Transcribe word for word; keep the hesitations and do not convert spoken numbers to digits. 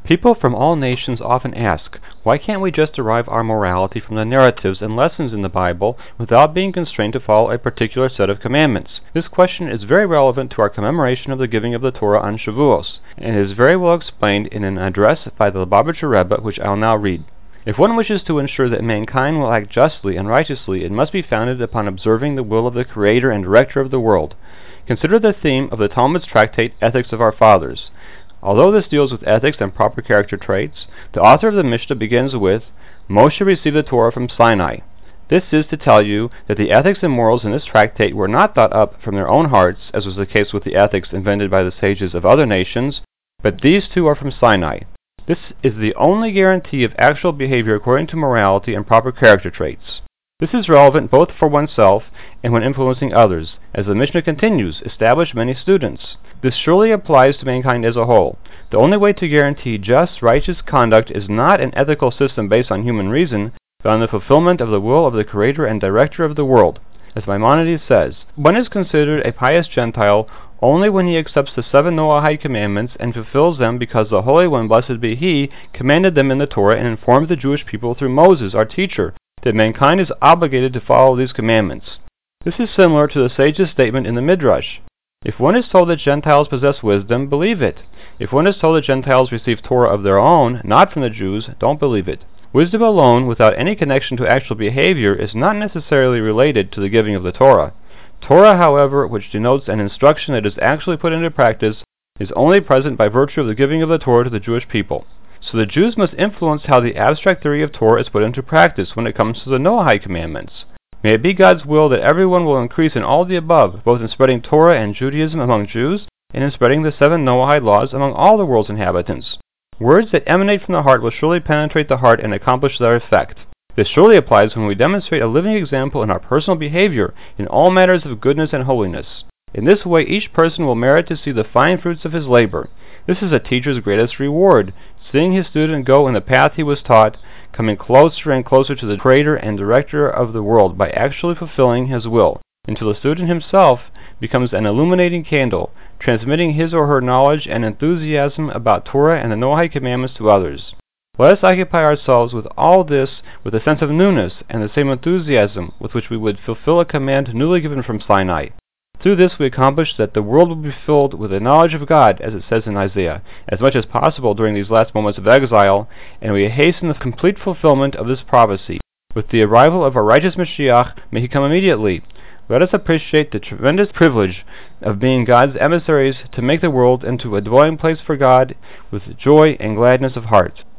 People from all nations often ask, why can't we just derive our morality from the narratives and lessons in the Bible without being constrained to follow a particular set of commandments? This question is very relevant to our commemoration of the giving of the Torah on Shavuos, and is very well explained in an address by the Lubavitcher Rebbe, which I'll now read. If one wishes to ensure that mankind will act justly and righteously, it must be founded upon observing the will of the Creator and Director of the world. Consider the theme of the Talmud's tractate, Ethics of Our Fathers. Although this deals with ethics and proper character traits, the author of the Mishnah begins with, Moshe received the Torah from Sinai. This is to tell you that the ethics and morals in this tractate were not thought up from their own hearts, as was the case with the ethics invented by the sages of other nations, but these too are from Sinai. This is the only guarantee of actual behavior according to morality and proper character traits. This is relevant both for oneself and when influencing others. As the Mishnah continues, establish many students. This surely applies to mankind as a whole. The only way to guarantee just, righteous conduct is not an ethical system based on human reason, but on the fulfillment of the will of the Creator and Director of the world. As Maimonides says, one is considered a pious Gentile only when he accepts the seven Noahide commandments and fulfills them because the Holy One, blessed be He, commanded them in the Torah and informed the Jewish people through Moses, our teacher, that mankind is obligated to follow these commandments. This is similar to the sage's statement in the Midrash. If one is told that Gentiles possess wisdom, believe it. If one is told that Gentiles receive Torah of their own, not from the Jews, don't believe it. Wisdom alone, without any connection to actual behavior, is not necessarily related to the giving of the Torah. Torah, however, which denotes an instruction that is actually put into practice, is only present by virtue of the giving of the Torah to the Jewish people. So the Jews must influence how the abstract theory of Torah is put into practice when it comes to the Noahide commandments. May it be God's will that everyone will increase in all the above, both in spreading Torah and Judaism among Jews, and in spreading the seven Noahide laws among all the world's inhabitants. Words that emanate from the heart will surely penetrate the heart and accomplish their effect. This surely applies when we demonstrate a living example in our personal behavior in all matters of goodness and holiness. In this way, each person will merit to see the fine fruits of his labor. This is a teacher's greatest reward, seeing his student go in the path he was taught, coming closer and closer to the Creator and Director of the world by actually fulfilling His will, until the student himself becomes an illuminating candle, transmitting his or her knowledge and enthusiasm about Torah and the Noahide commandments to others. Let us occupy ourselves with all this with a sense of newness and the same enthusiasm with which we would fulfill a command newly given from Sinai. Through this we accomplish that the world will be filled with the knowledge of God, as it says in Isaiah, as much as possible during these last moments of exile, and we hasten the complete fulfillment of this prophecy. With the arrival of our righteous Mashiach, may He come immediately. Let us appreciate the tremendous privilege of being God's emissaries to make the world into a dwelling place for God with joy and gladness of heart.